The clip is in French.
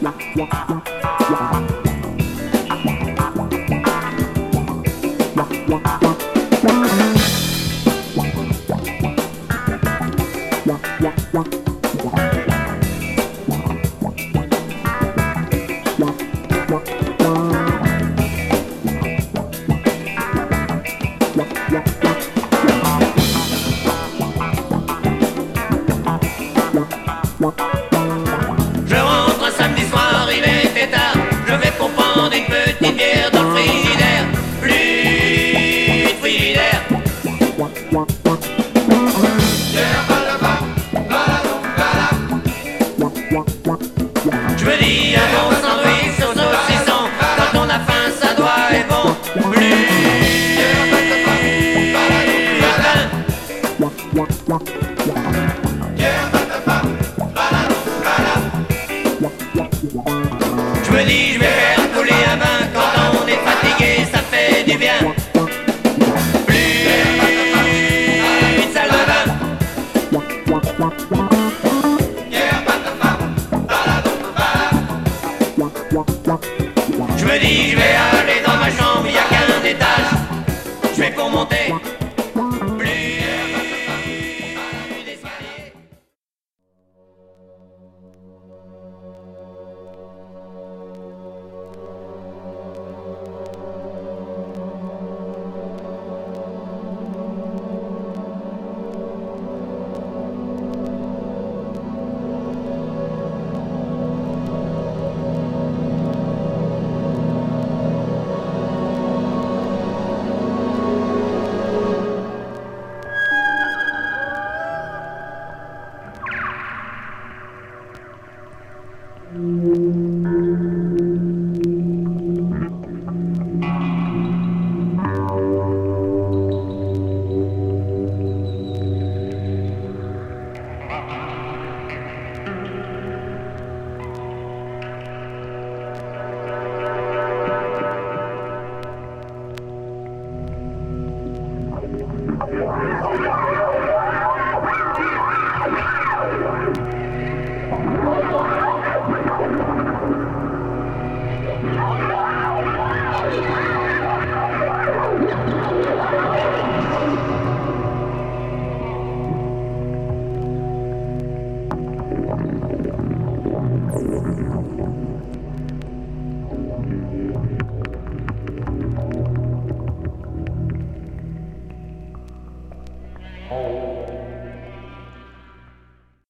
Je rentre un samedi soir, il était tard. Je vais pour prendre une petite bière dans le frigidaire. Plus de frigidaire. Je me dis un bon sandwich au saucisson. Quand on a faim, ça doit être bon. Plus je me dis, je vais faire couler un vin. Quand on est fatigué, ça fait du bien. Plus une salle de bain. Je me dis, je vais aller dans ma chambre, il n'y a qu'un étage. Je vais pour monter. Plus d'escalier.